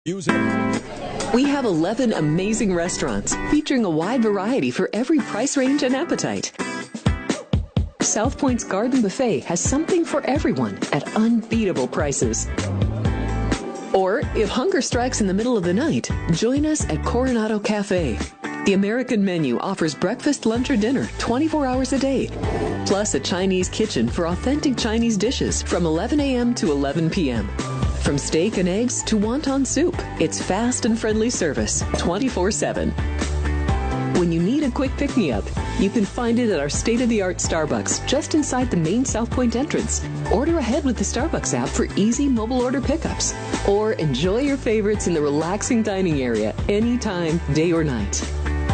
We have 11 amazing restaurants featuring a wide variety for every price range and appetite. South Point's Garden Buffet has something for everyone at unbeatable prices. Or, if hunger strikes in the middle of the night, join us at Coronado Cafe. The American menu offers breakfast, lunch, or dinner 24 hours a day, plus a Chinese kitchen for authentic Chinese dishes from 11 a.m. to 11 p.m. From steak and eggs to wonton soup, it's fast and friendly service 24/7. When you need a quick pick-me-up, you can find it at our state-of-the-art Starbucks just inside the main South Point entrance. Order ahead with the Starbucks app for easy mobile order pickups. Or enjoy your favorites in the relaxing dining area anytime, day or night.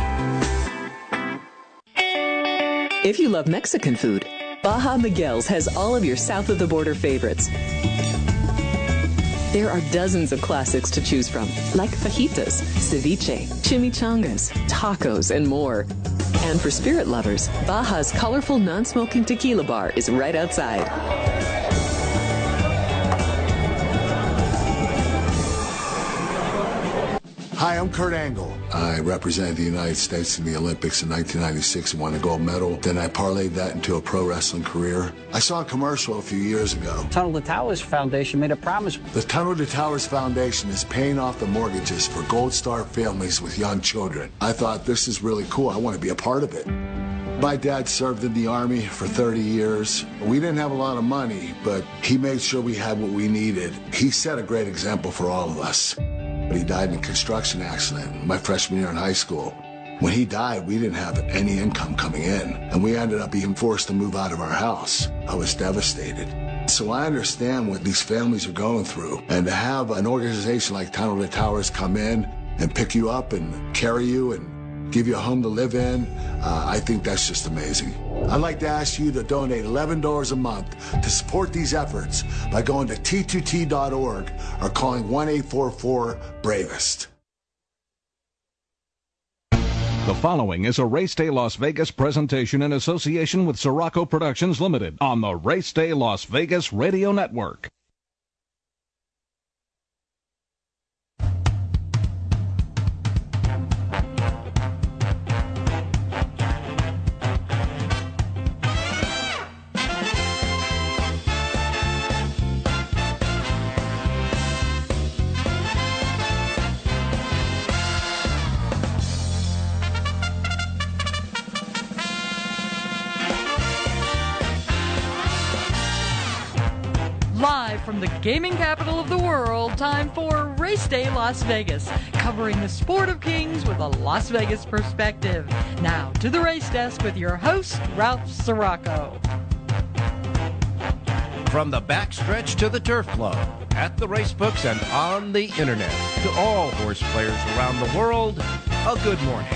If you love Mexican food, Baja Miguel's has all of your south-of-the-border favorites. There are dozens of classics to choose from, like fajitas, ceviche, chimichangas, tacos, and more. And for spirit lovers, Baja's colorful non-smoking tequila bar is right outside. Hi, I'm Kurt Angle. I represented the United States in the Olympics in 1996 and won a gold medal. Then I parlayed that into a pro wrestling career. I saw a commercial a few years ago. Tunnel to Towers Foundation made a promise. The Tunnel to Towers Foundation is paying off the mortgages for Gold Star families with young children. I thought, this is really cool. I want to be a part of it. My dad served in the Army for 30 years. We didn't have a lot of money, but he made sure we had what we needed. He set a great example for all of us. But he died in a construction accident my freshman year in high school. When he died, we didn't have any income coming in, and we ended up being forced to move out of our house. I was devastated. So I understand what these families are going through, and to have an organization like Tunnel to Towers come in and pick you up and carry you and give you a home to live in, I think that's just amazing. I'd like to ask you to donate $11 a month to support these efforts by going to T2T.org or calling 1-844-BRAVEST. The following is a Race Day Las Vegas presentation in association with Sirocco Productions Limited on the Race Day Las Vegas Radio Network. Live from the gaming capital of the world, time for Race Day Las Vegas, covering the sport of kings with a Las Vegas perspective. Now to the race desk with your host, Ralph Sirocco. From the backstretch to the turf club, at the race books and on the internet, to all horse players around the world, a good morning.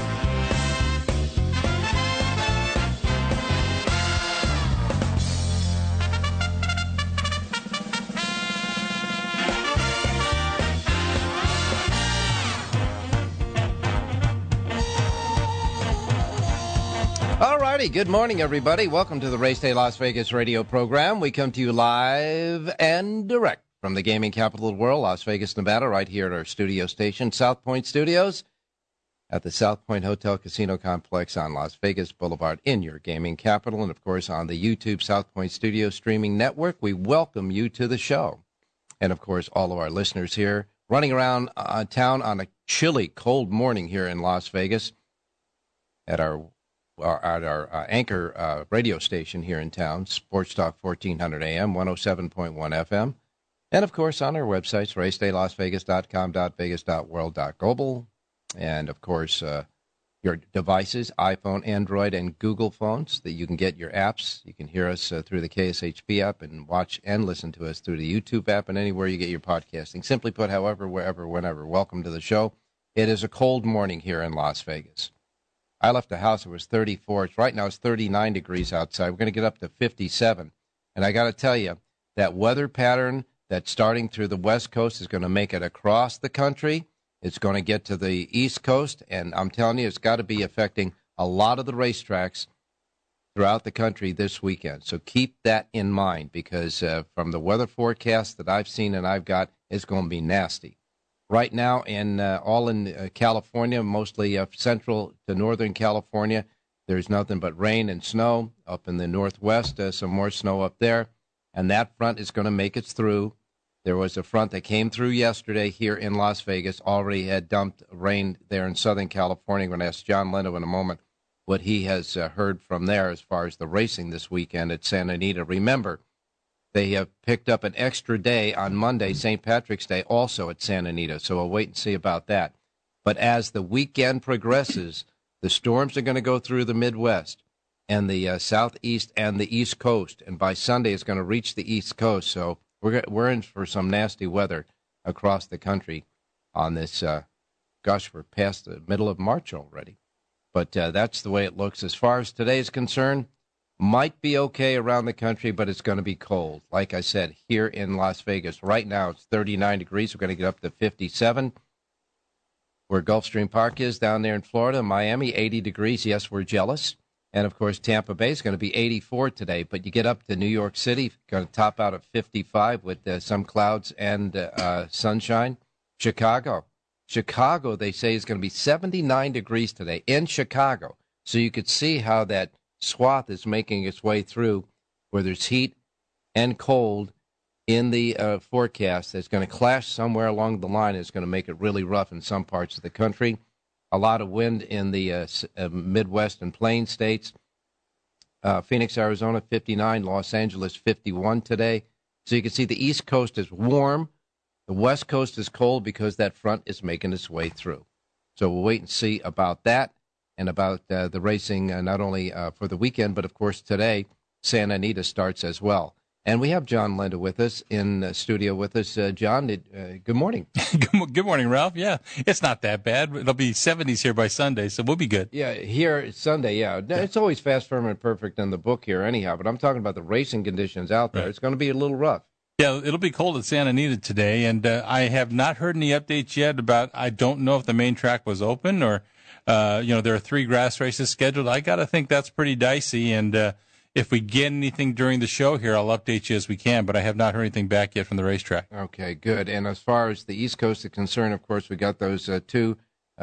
Good morning, everybody. Welcome to the Race Day Las Vegas radio program. We come to you live and direct from the gaming capital of the world, Las Vegas, Nevada, right here at our studio station, South Point Studios, at the South Point Hotel Casino Complex on Las Vegas Boulevard in your gaming capital, and, of course, on the YouTube South Point Studio streaming network. We welcome you to the show. And, of course, all of our listeners here running around town on a chilly, cold morning here in Las Vegas at our anchor radio station here in town, Sports Talk 1400 AM, 107.1 FM. And, of course, on our websites, racedaylasvegas.com, .vegas.world, .global. And, of course, your devices, iPhone, Android, and Google phones, that you can get your apps. You can hear us through the KSHP app and watch and listen to us through the YouTube app and anywhere you get your podcasting. Simply put, however, wherever, whenever. Welcome to the show. It is a cold morning here in Las Vegas. I left the house, it was 34. Right now it's 39 degrees outside. We're going to get up to 57. And I got to tell you, that weather pattern that's starting through the West Coast is going to make it across the country. It's going to get to the East Coast. And I'm telling you, it's got to be affecting a lot of the racetracks throughout the country this weekend. So keep that in mind, because from the weather forecast that I've seen and I've got, it's going to be nasty. right now all in California, mostly central to northern California. There's nothing but rain and snow. Up in the northwest, some more snow up there. And that front is going to make it through. There was a front that came through yesterday here in Las Vegas, already had dumped rain there in Southern California. I'm going to ask John Lindo in a moment what he has heard from there as far as the racing this weekend at Santa Anita. Remember, they have picked up an extra day on Monday, St. Patrick's Day, also at Santa Anita, so we'll wait and see about that. But as the weekend progresses, the storms are going to go through the Midwest and the Southeast and the East Coast, and by Sunday it's going to reach the East Coast, so we're in for some nasty weather across the country on this, we're past the middle of March already. But that's the way it looks. As far as today is concerned, might be okay around the country, but it's going to be cold. Like I said, here in Las Vegas, right now it's 39 degrees. We're going to get up to 57. Where Gulfstream Park is down there in Florida, Miami, 80 degrees. Yes, we're jealous. And, of course, Tampa Bay is going to be 84 today. But you get up to New York City, going to top out at 55 with some clouds and sunshine. Chicago, they say, is going to be 79 degrees today in Chicago. So you could see how that swath is making its way through where there's heat and cold in the forecast. That's going to clash somewhere along the line. It's going to make it really rough in some parts of the country. A lot of wind in the Midwest and Plain states. Phoenix, Arizona, 59. Los Angeles, 51 today. So you can see the East Coast is warm. The West Coast is cold because that front is making its way through. So we'll wait and see about that and about the racing, not only for the weekend, but, of course, today, Santa Anita starts as well. And we have John Lindo with us in the studio with us. John, good morning. Good morning, Ralph. Yeah, it's not that bad. It'll be 70s here by Sunday, so we'll be good. Yeah, here it's Sunday, yeah. It's always fast, firm, and perfect in the book here anyhow, but I'm talking about the racing conditions out there. Right. It's going to be a little rough. Yeah, it'll be cold at Santa Anita today, and I have not heard any updates yet about, I don't know if the main track was open or, there are 3 grass races scheduled. I got to think that's pretty dicey, and if we get anything during the show here, I'll update you as we can, but I have not heard anything back yet from the racetrack. Okay, good. And as far as the East Coast is concerned, of course, we got those 2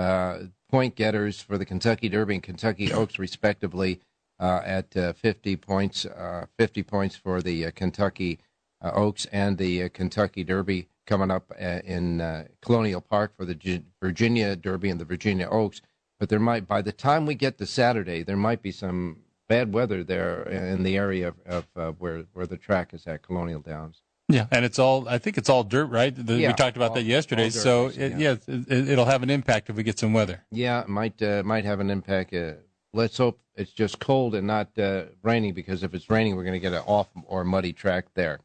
point getters for the Kentucky Derby and Kentucky Oaks, respectively, at 50 points. 50 points for the Kentucky Oaks and the Kentucky Derby coming up in Colonial Park for the Virginia Derby and the Virginia Oaks. But there might, by the time we get to Saturday, there might be some bad weather there in the area of where the track is at, Colonial Downs. Yeah, and I think it's all dirt, right? We talked about that yesterday. So it'll have an impact if we get some weather. Yeah, it might have an impact. Let's hope it's just cold and not raining, because if it's raining, we're going to get an off or muddy track there.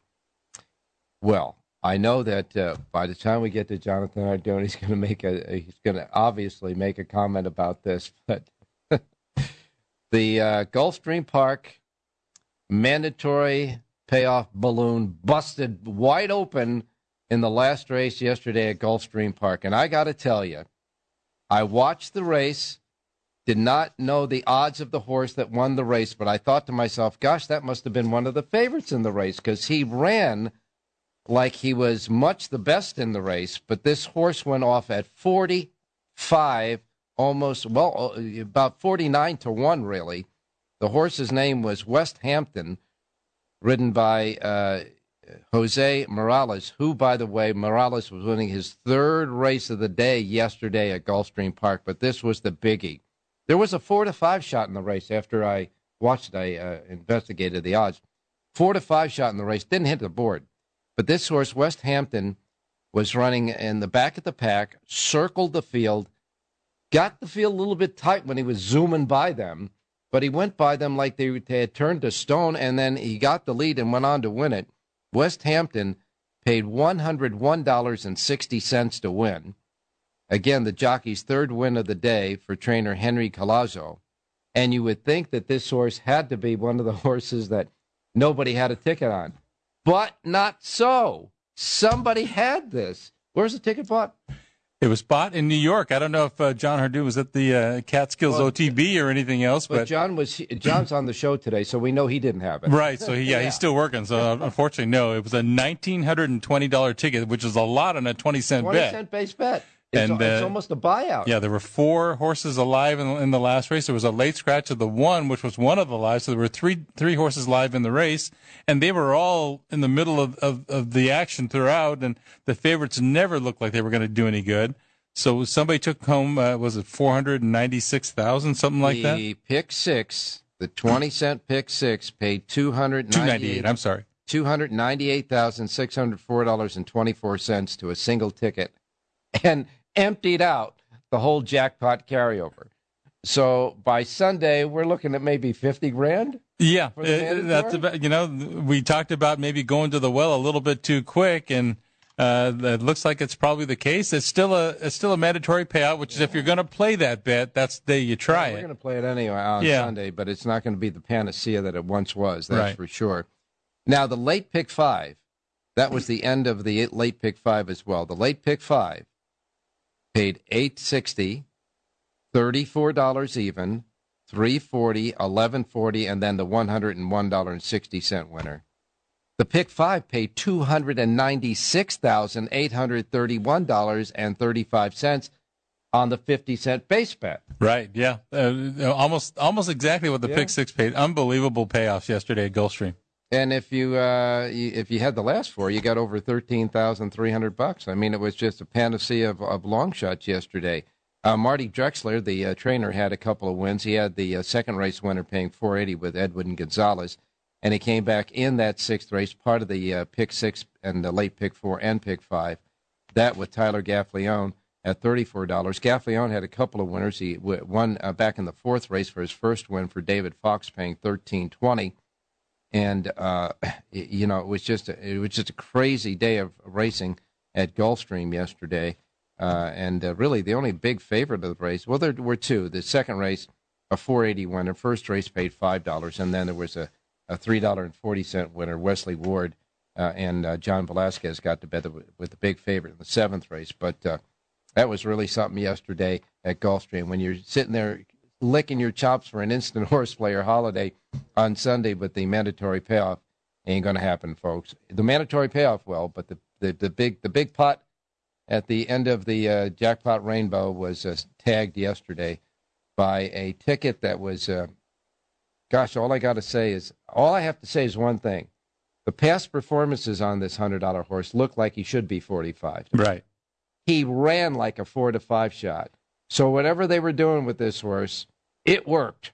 Well, I know that by the time we get to Jonathan Ardone, he's going to obviously make a comment about this, but the Gulfstream Park mandatory payoff balloon busted wide open in the last race yesterday at Gulfstream Park. And I got to tell you, I watched the race, did not know the odds of the horse that won the race, but I thought to myself, gosh, that must have been one of the favorites in the race, because he ran like he was much the best in the race. But this horse went off at 45, about 49 to 1, really. The horse's name was West Hampton, ridden by Jose Morales, who, by the way, Morales was winning his 3rd race of the day yesterday at Gulfstream Park, but this was the biggie. There was a 4-5 shot in the race after I watched it. I investigated the odds. 4-5 shot in the race, didn't hit the board. But this horse, West Hampton, was running in the back of the pack, circled the field, got the field a little bit tight when he was zooming by them, but he went by them like they had turned to stone, and then he got the lead and went on to win it. West Hampton paid $101.60 to win. Again, the jockey's 3rd win of the day for trainer Henry Collazo. And you would think that this horse had to be one of the horses that nobody had a ticket on. But not so. Somebody had this. Where's the ticket bought? It was bought in New York. I don't know if John Hardoon was at the Catskills OTB or anything else, but John's on the show today, so we know he didn't have it. Right. So he's still working. So unfortunately, no. It was a $1,920 ticket, which is a lot on a 20-cent bet. 20-cent base bet. It's almost a buyout. Yeah, there were 4 horses alive in the last race. There was a late scratch of the 1, which was one of the live. So there were three horses live in the race, and they were all in the middle of the action throughout, and the favorites never looked like they were going to do any good. So somebody took home, was it $496,000, something like that? The pick 6, the 20-cent pick 6, paid $298. I'm sorry. $298,604.24 to a single ticket, and emptied out the whole jackpot carryover. So by Sunday, we're looking at maybe $50,000. Yeah, that's about. We talked about maybe going to the well a little bit too quick, and it looks like it's probably the case. It's still a mandatory payout, which is if you're going to play that bet, that's the day you try it. We're going to play it anyway on Sunday, but it's not going to be the panacea that it once was. That's for sure. Now the late pick 5, that was the end of the late pick 5 as well. The late pick 5 paid $860, $34 even, $340, $1140, and then the $101.60 winner. The pick 5 paid $296,831.35 on the 50-cent base bet. Right, yeah. Almost exactly what the pick 6 paid. Unbelievable payoffs yesterday at Gulfstream. And if you had the last 4, you got over $13,300. I mean, it was just a panacea of long shots yesterday. Marty Drexler, the trainer, had a couple of wins. He had the second race winner paying $480 with Edwin Gonzalez, and he came back in that 6th race, part of the pick 6 and the late pick 4 and pick 5. That with Tyler Gaffalione at $34. Gaffalione had a couple of winners. He won back in the 4th race for his first win for David Fox, paying $13.20. And it was just a crazy day of racing at Gulfstream yesterday. And really, the only big favorite of the race, well, there were 2. The second race, a $4.80 winner. First race paid $5, and then there was a $3.40 winner, Wesley Ward, and John Velasquez got to bet with the big favorite in the 7th race. But that was really something yesterday at Gulfstream. When you're sitting there licking your chops for an instant horse player holiday on Sunday, but the mandatory payoff ain't going to happen, folks. The mandatory payoff will, but the big pot at the end of the jackpot rainbow was tagged yesterday by a ticket that was, all I have to say is one thing. The past performances on this $100 horse look like he should be 45. Right. He ran like a 4 to 5 shot. So whatever they were doing with this horse, it worked.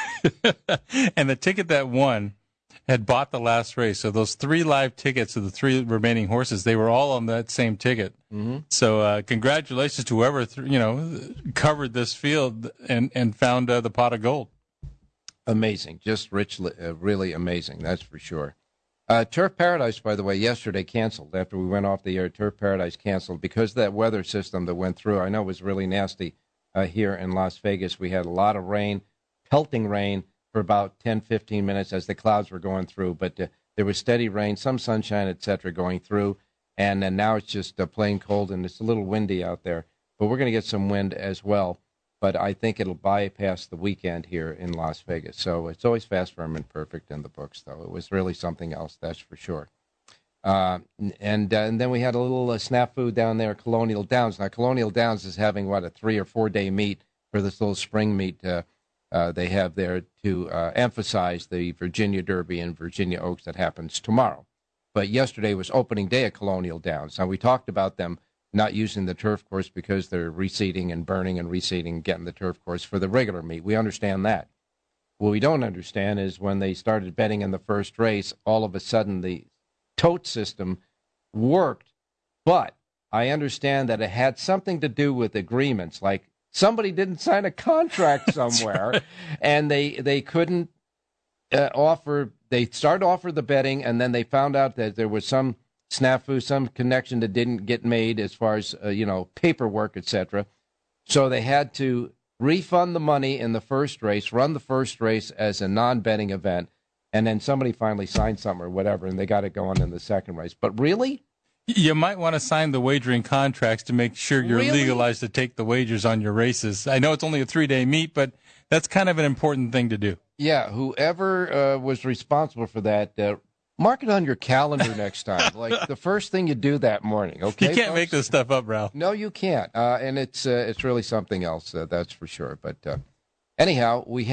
And the ticket that won had bought the last race. So those 3 live tickets of the 3 remaining horses, they were all on that same ticket. Mm-hmm. So congratulations to whoever covered this field and found the pot of gold. Amazing, just really amazing. That's for sure. Turf Paradise, by the way, yesterday canceled after we went off the air. Turf Paradise canceled because of that weather system that went through. I know it was really nasty here in Las Vegas. We had a lot of rain, pelting rain, for about 10, 15 minutes as the clouds were going through. But there was steady rain, some sunshine, etc., going through. And now it's just plain cold, and it's a little windy out there. But we're going to get some wind as well. But I think it'll bypass the weekend here in Las Vegas. So it's always fast, firm, and perfect in the books, though. It was really something else, that's for sure. And then we had a little snafu down there at Colonial Downs. Now, Colonial Downs is having, a 3 or 4 day meet for this little spring meet they have there to emphasize the Virginia Derby and Virginia Oaks that happens tomorrow. But yesterday was opening day at Colonial Downs. Now, we talked about them not using the turf course because they're reseeding and burning and reseeding, getting the turf course for the regular meet. We understand that. What we don't understand is when they started betting in the first race, all of a sudden the tote system worked. But I understand that it had something to do with agreements, like somebody didn't sign a contract somewhere, right. And they couldn't offer. They started to offer the betting, and then they found out that there was some snafu, some connection that didn't get made as far as paperwork, etc. So they had to refund the money in the first race, run the first race as a non-betting event, and then somebody finally signed something or whatever, and they got it going in the second race. But really, You might want to sign the wagering contracts to make sure you're legalized to take the wagers on your races. I know it's only a 3-day meet, but that's kind of an important thing to do. Yeah, whoever was responsible for that, mark it on your calendar next time. Like the first thing you do that morning, okay? You can't make this stuff up, Ralph. No, you can't. And it's really something else, that's for sure. But anyhow, we've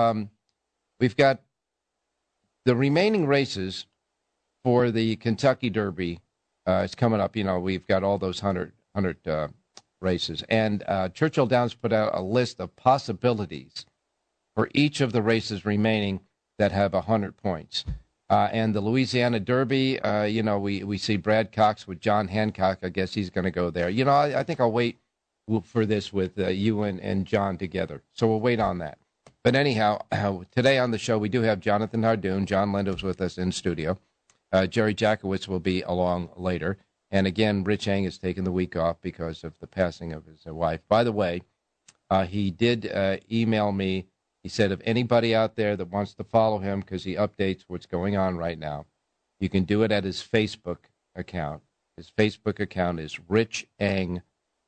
got the remaining races for the Kentucky Derby. It's coming up. We've got all those 100 races. And Churchill Downs put out a list of possibilities for each of the races remaining that have 100 points. And the Louisiana Derby, we see Brad Cox with John Hancock. I guess he's going to go there. I think I'll wait for this with you and John together. So we'll wait on that. But anyhow, today on the show, we do have Jonathan Hardoon. John Lindo's with us in studio. Jerry Jackowitz will be along later. And again, Rich Eng has taken the week off because of the passing of his wife. By the way, he did email me. He said if anybody out there that wants to follow him because he updates what's going on right now, you can do it at his Facebook account. His Facebook account is Rich Eng,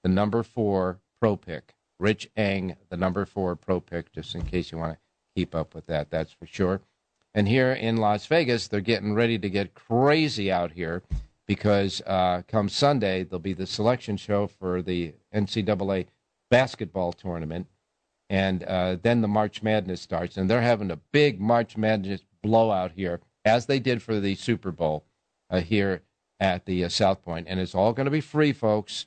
4 Pro Pick. Rich Eng, 4 Pro Pick, just in case you want to keep up with that, that's for sure. And here in Las Vegas, they're getting ready to get crazy out here because come Sunday, there'll be the selection show for the NCAA basketball tournament. And then the March Madness starts. And they're having a big March Madness blowout here, as they did for the Super Bowl here at the South Point. And it's all going to be free, folks.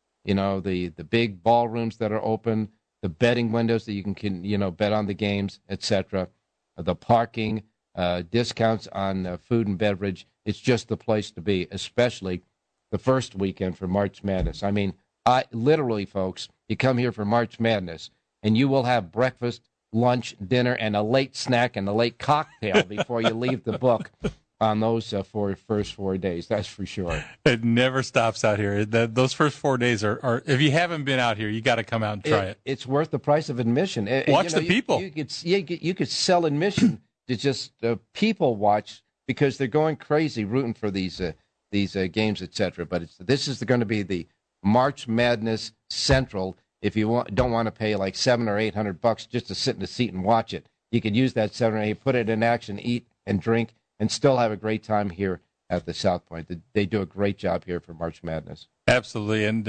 The big ballrooms that are open, the betting windows that you can bet on the games, etc., the parking, discounts on food and beverage. It's just the place to be, especially the first weekend for March Madness. I mean, literally, folks, you come here for March Madness, and you will have breakfast, lunch, dinner, and a late snack and a late cocktail before you leave the book on those first 4 days. That's for sure. It never stops out here. Those first 4 days are if you haven't been out here, you got to come out and try it. It's worth the price of admission. Watch the people. You could sell admission to just people watch because they're going crazy rooting for these games, etc. But this is going to be the March Madness Central. If you don't want to pay like $700 or $800 just to sit in a seat and watch it, you could use that $7 or $8, put it in action, eat and drink, and still have a great time here at the South Point. They do a great job here for March Madness. Absolutely, and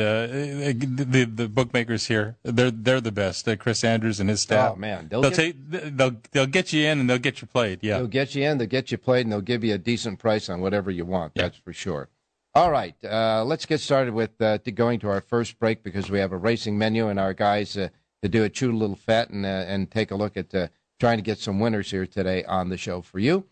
the bookmakers here, they're the best. Chris Andrews and his staff. Oh man, they'll get you in and they'll get you played. Yeah, they'll get you in, they'll get you played, and they'll give you a decent price on whatever you want. Yeah. That's for sure. All right, let's get started with going to our first break because we have a racing menu and our guys to do a chew a little fat and take a look at trying to get some winners here today on the show for you.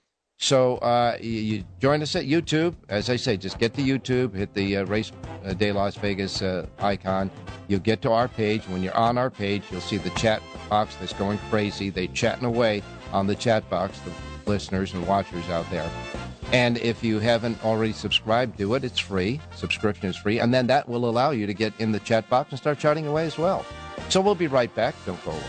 So you join us at YouTube. As I say, just get to YouTube, hit the Race Day Las Vegas icon. You'll get to our page. When you're on our page, you'll see the chat box that's going crazy. They're chatting away on the chat box, the listeners and watchers out there. And if you haven't already subscribed, do it. It's free. Subscription is free. And then that will allow you to get in the chat box and start chatting away as well. So we'll be right back. Don't go away.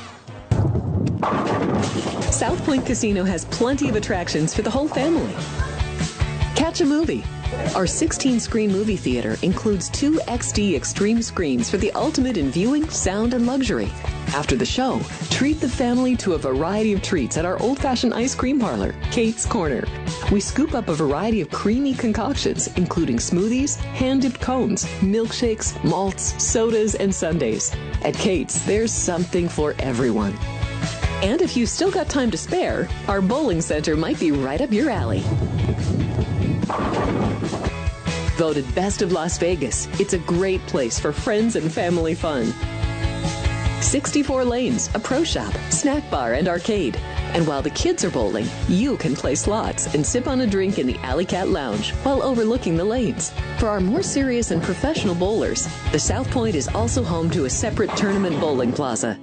South Point Casino has plenty of attractions for the whole family. Catch a movie. Our 16-screen movie theater includes 2 XD Extreme screens for the ultimate in viewing, sound, and luxury. After the show, treat the family to a variety of treats at our old-fashioned ice cream parlor, Kate's Corner. We scoop up a variety of creamy concoctions, including smoothies, hand-dipped cones, milkshakes, malts, sodas, and sundaes. At Kate's, there's something for everyone. And if you've still got time to spare, our bowling center might be right up your alley. Voted Best of Las Vegas, it's a great place for friends and family fun. 64 lanes, a pro shop, snack bar, and arcade. And while the kids are bowling, you can play slots and sip on a drink in the Alley Cat Lounge while overlooking the lanes. For our more serious and professional bowlers, the South Point is also home to a separate tournament bowling plaza.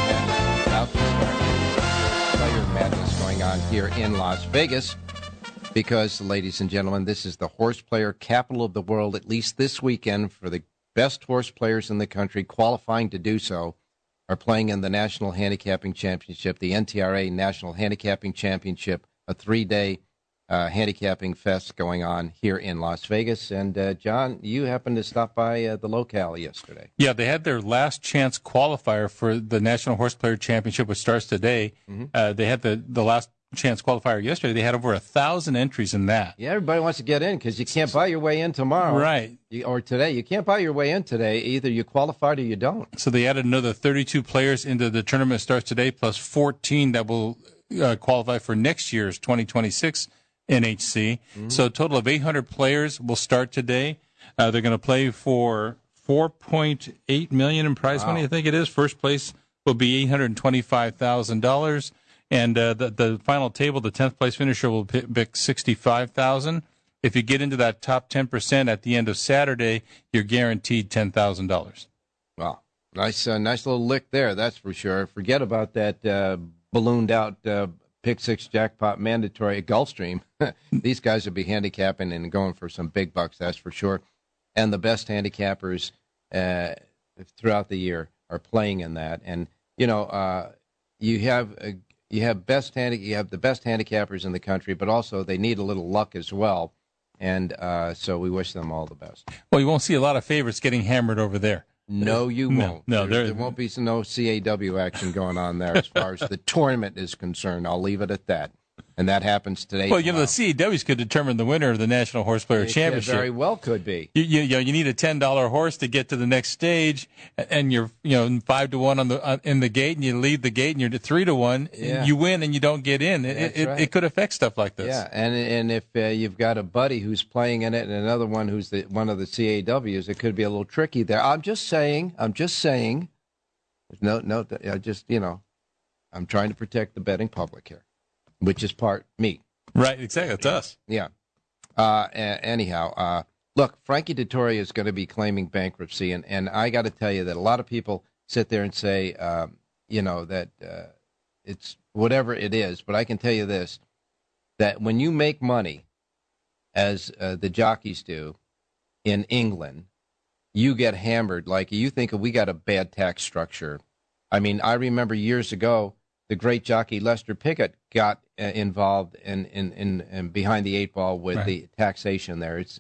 Here in Las Vegas. Because, ladies and gentlemen, this is the horse player capital of the world, at least this weekend, for the best horse players in the country qualifying to do so are playing in the National Handicapping Championship, the NTRA National Handicapping Championship, a 3-day handicapping fest going on here in Las Vegas. And, John, you happened to stop by the locale yesterday. Yeah, they had their last chance qualifier for the National Horse Player Championship, which starts today. Mm-hmm. They had the last chance qualifier yesterday. They had over 1,000 entries in that. Yeah, everybody wants to get in because you can't buy your way in tomorrow. Right. Or today. You can't buy your way in today. Either you qualified or you don't. So they added another 32 players into the tournament that starts today, plus 14 that will qualify for next year's 2026 NHC. Mm-hmm. So a total of 800 players will start today. They're going to play for $4.8 million in prize money, I think it is. First place will be $825,000. And the final table, the 10th place finisher will pick $65,000. If you get into that top 10% at the end of Saturday, you're guaranteed $10,000. Wow, nice little lick there, that's for sure. Forget about that ballooned out pick six jackpot mandatory at Gulfstream. These guys will be handicapping and going for some big bucks, that's for sure. And the best handicappers throughout the year are playing in that. And you have the best handicappers in the country, but also they need a little luck as well. And so we wish them all the best. Well, you won't see a lot of favorites getting hammered over there. No, you won't. No, there won't be no CAW action going on there as far as the tournament is concerned. I'll leave it at that. And that happens today. Well, the CAWs could determine the winner of the National Horse Player Championship. Very well could be. You need a $10 horse to get to the next stage, and you're 5-1 in the gate, and you leave the gate, and you're 3-1. Yeah. You win, and you don't get in. It could affect stuff like this. Yeah, and if you've got a buddy who's playing in it, and another one who's one of the CAWs, it could be a little tricky there. I'm just saying. I'm trying to protect the betting public here. Which is part me. Right, exactly. It's us. Yeah. Anyhow, look, Frankie Dettori is going to be claiming bankruptcy, and I got to tell you that a lot of people sit there and say, that it's whatever it is, but I can tell you this, that when you make money, as the jockeys do in England, you get hammered. Like, you think we got a bad tax structure. I mean, I remember years ago, the great jockey Lester Piggott got involved in behind the eight ball with the taxation there. It's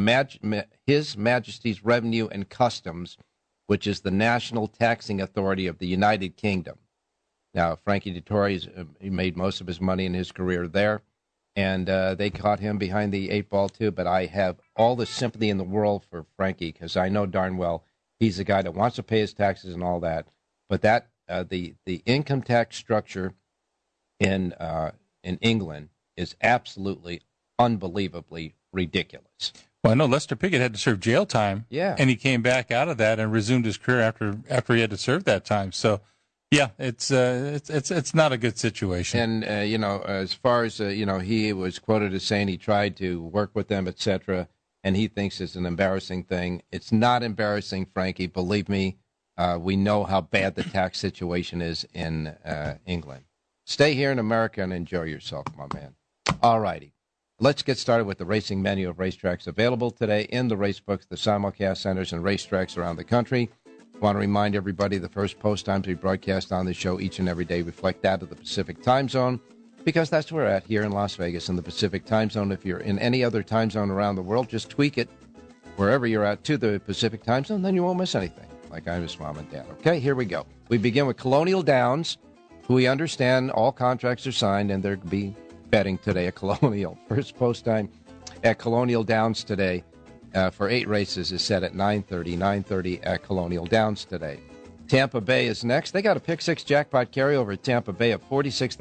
His Majesty's Revenue and Customs, which is the national taxing authority of the United Kingdom. Now, Frankie Dettori he made most of his money in his career there, and they caught him behind the eight ball too. But I have all the sympathy in the world for Frankie because I know darn well he's the guy that wants to pay his taxes and all that. But that the income tax structure in England is absolutely unbelievably ridiculous. Well, I know Lester Piggott had to serve jail time, and he came back out of that and resumed his career after he had to serve that time. So, yeah, it's not a good situation. And as far as he was quoted as saying he tried to work with them, etc., and he thinks it's an embarrassing thing. It's not embarrassing, Frankie. Believe me. We know how bad the tax situation is in England. Stay here in America and enjoy yourself, my man. All righty. Let's get started with the racing menu of racetracks available today in the race books, the simulcast centers, and racetracks around the country. I want to remind everybody the first post times we broadcast on the show each and every day reflect that of the Pacific time zone because that's where we're at here in Las Vegas in the Pacific time zone. If you're in any other time zone around the world, just tweak it wherever you're at to the Pacific time zone, then you won't miss anything. Like I'm his mom and dad. Okay, here we go. We begin with Colonial Downs, who we understand all contracts are signed, and there'll be betting today at Colonial. First post time at Colonial Downs today for 8 races is set at 9:30 at Colonial Downs today. Tampa Bay is next. They got a pick six jackpot carryover at Tampa Bay of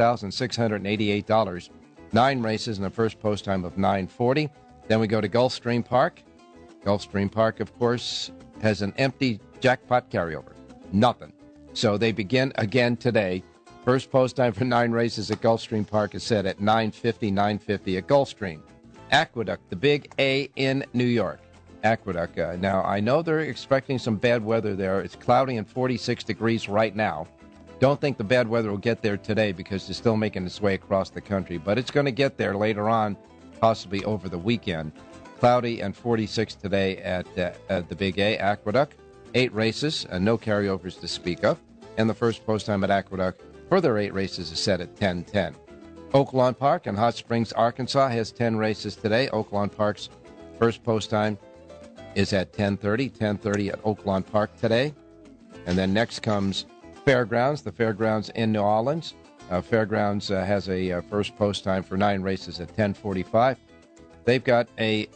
$46,688. 9 races and a first post time of 9:40. Then we go to Gulfstream Park. Gulfstream Park, of course, has an empty jackpot carryover. Nothing. So they begin again today. First post time for 9 races at Gulfstream Park is set at 9:50 at Gulfstream. Aqueduct, the big A in New York. Aqueduct. Now, I know they're expecting some bad weather there. It's cloudy and 46 degrees right now. Don't think the bad weather will get there today because it's still making its way across the country. But it's going to get there later on possibly over the weekend. Cloudy and 46 today at the Big A, Aqueduct. 8 races, no carryovers to speak of. And the first post time at Aqueduct for their 8 races is set at 10:10. Oaklawn Park in Hot Springs, Arkansas has 10 races today. Oaklawn Park's first post time is at 10:30. 10:30 at Oaklawn Park today. And then next comes Fairgrounds, the Fairgrounds in New Orleans. Fairgrounds has a first post time for 9 races at 10:45. They've got a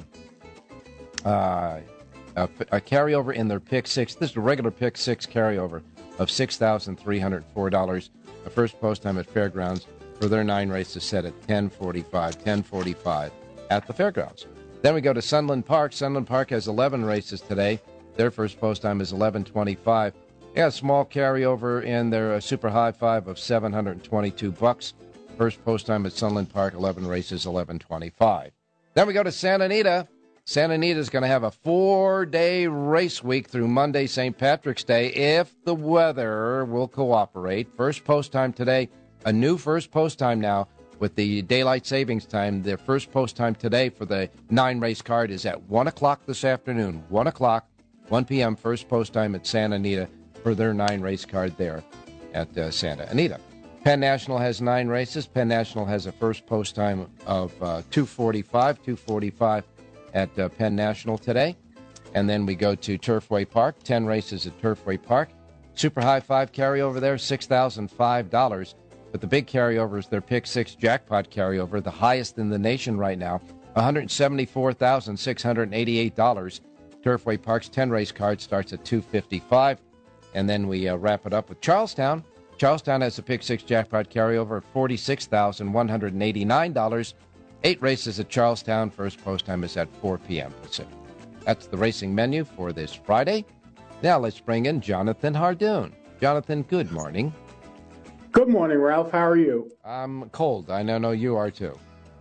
carryover in their Pick 6. This is a regular Pick 6 carryover of $6,304. The first post time at Fairgrounds for their 9 races set at 10:45 at the Fairgrounds. Then we go to Sunland Park. Sunland Park has 11 races today. Their first post time is 11:25. They got a small carryover in their Super High Five of $722. First post time at Sunland Park, 11 races, 11:25. Then we go to Santa Anita. Santa Anita is going to have a 4-day race week through Monday, St. Patrick's Day, if the weather will cooperate. First post time today, a new first post time now with the daylight savings time. Their first post time today for the 9-race card is at 1 o'clock this afternoon. 1 o'clock, 1 p.m., first post time at Santa Anita for their 9-race card there at Santa Anita. Penn National has 9 races. Penn National has a first post time of 2:45 at Penn National today. And then we go to Turfway Park, 10 races at Turfway Park. Super High Five carryover there, $6,005. But the big carryover is their Pick 6 jackpot carryover, the highest in the nation right now, $174,688. Turfway Park's 10-race card starts at $255. And then we wrap it up with Charlestown. Charlestown has a Pick 6 jackpot carryover of $46,189. 8 races at Charlestown. First post time is at 4 p.m. Pacific. That's the racing menu for this Friday. Now let's bring in Jonathan Hardoon. Jonathan, good morning. Good morning, Ralph. How are you? I'm cold. I know you are too.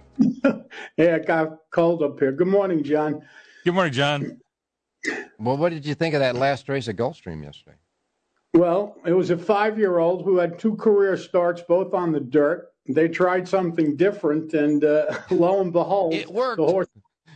Yeah, it got cold up here. Good morning, John. Good morning, John. Well, what did you think of that last race at Gulfstream yesterday? Well, it was a 5-year-old who had 2 career starts, both on the dirt. They tried something different, and lo and behold, it worked. The horse.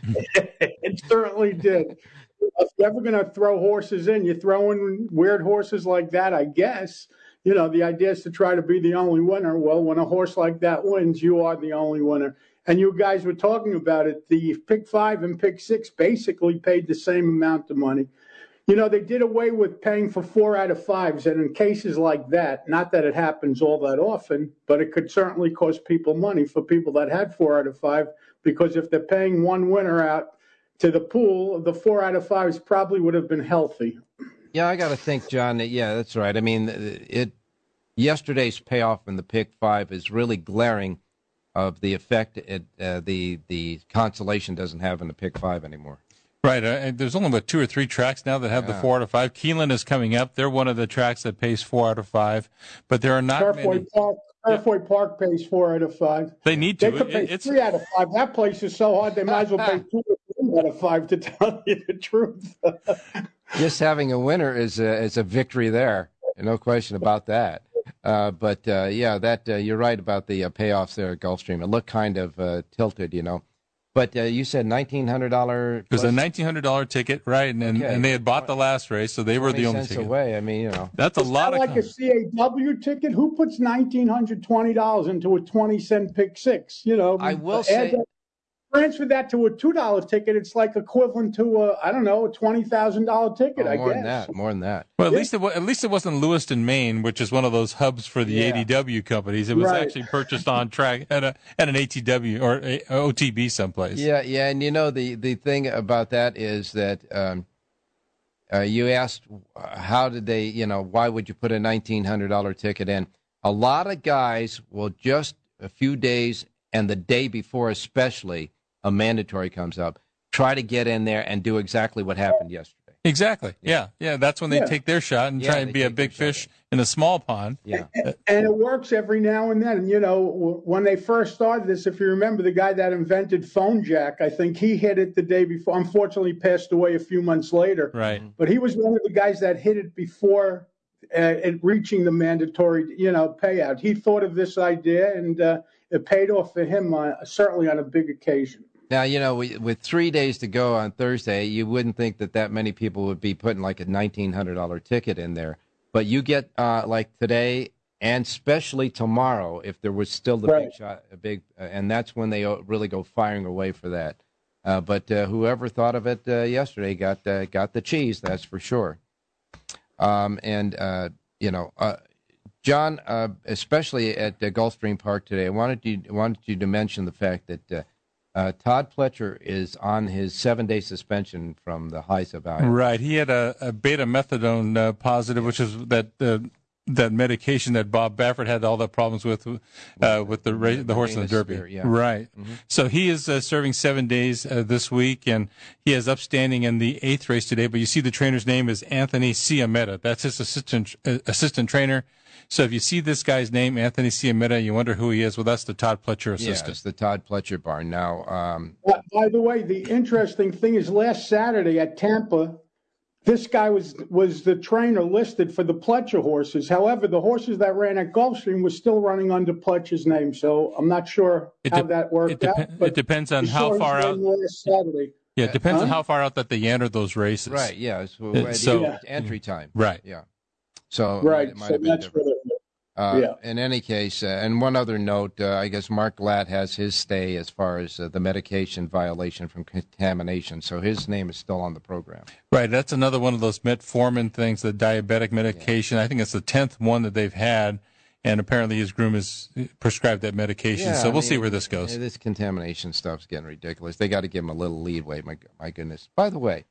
It certainly did. If you're ever going to throw horses in, you throw in weird horses like that, I guess. You know, the idea is to try to be the only winner. Well, when a horse like that wins, you are the only winner. And you guys were talking about it. The Pick 5 and Pick 6 basically paid the same amount of money. You know, they did away with paying for 4 out of 5s, and in cases like that, not that it happens all that often, but it could certainly cost people money for people that had 4 out of 5, because if they're paying one winner out to the pool, the 4 out of 5s probably would have been healthy. Yeah, I got to think, John. Yeah, that's right. I mean, yesterday's payoff in the Pick 5 is really glaring of the effect the consolation doesn't have in the Pick 5 anymore. Right. And there's only about 2 or 3 tracks now that have the 4 out of 5. Keeneland is coming up. They're one of the tracks that pays 4 out of 5. But there are not many. Turfway Park pays 4 out of 5. They need to. They could pay 3 out of 5. That place is so hard, they might as well pay 2 or 3 out of 5, to tell you the truth. Just having a winner is a victory there. No question about that. But you're right about the payoffs there at Gulfstream. It looked kind of tilted, you know. But you said $1,900. It was a $1,900 ticket, right? And they had bought the last race, so they were the only ticket. Away. I mean, you know, that's a lot of. Like a CAW ticket, who puts $1,920 into a 20-cent Pick 6? You know, I will say. Transfer that to a $2 ticket, it's like equivalent to a $20,000 ticket. I guess more than that. Well, at least it wasn't Lewiston, Maine, which is one of those hubs for the ADW companies. It was actually purchased on track at an ATW or OTB someplace. Yeah, and you know the thing about that is that you asked how did they, why would you put a $1,900 ticket in? A lot of guys will just a few days and the day before especially. A mandatory comes up, try to get in there and do exactly what happened yesterday. Exactly. Yeah. That's when they take their shot and try and be a big fish in a small pond. Yeah. And it works every now and then. You know, when they first started this, if you remember, the guy that invented phone jack, I think he hit it the day before. Unfortunately, passed away a few months later. Right. But he was one of the guys that hit it before it reaching the mandatory, payout. He thought of this idea, and it paid off for him, certainly on a big occasion. Now, with 3 days to go on Thursday, you wouldn't think that many people would be putting like a $1,900 ticket in there. But you get like today and especially tomorrow, if there was still the big shot, and that's when they really go firing away for that. But whoever thought of it yesterday got the cheese, that's for sure. John, especially at Gulfstream Park today, I wanted you to mention the fact that Todd Pletcher is on his 7-day suspension from the HISA value. Right. He had a beta methadone positive, which is that medication that Bob Baffert had all the problems with the horse in the Derby. Spear, yeah. Right. Mm-hmm. So he is serving 7 days this week, and he has upstanding in the 8th race today. But you see the trainer's name is Anthony Ciametta. That's his assistant trainer. So if you see this guy's name, Anthony Ciametta, you wonder who he is. Well, that's the Todd Pletcher assistant. Yeah, it's the Todd Pletcher barn. Now, by the way, the interesting thing is last Saturday at Tampa, this guy was the trainer listed for the Pletcher horses. However, the horses that ran at Gulfstream were still running under Pletcher's name. So I'm not sure how that worked out. It depends on how far out. Last Saturday. Yeah, it depends on how far out that they entered those races. Right, yeah. Entry time. Right. Yeah. So right, it might so have been that's different. In any case, and one other note, I guess Mark Glatt has his stay as far as the medication violation from contamination, so his name is still on the program. Right, that's another one of those metformin things, the diabetic medication. Yeah. I think it's the 10th one that they've had, and apparently his groom has prescribed that medication, so we'll see where this goes. This contamination stuff's getting ridiculous. They got to give him a little leeway, my goodness. By the way,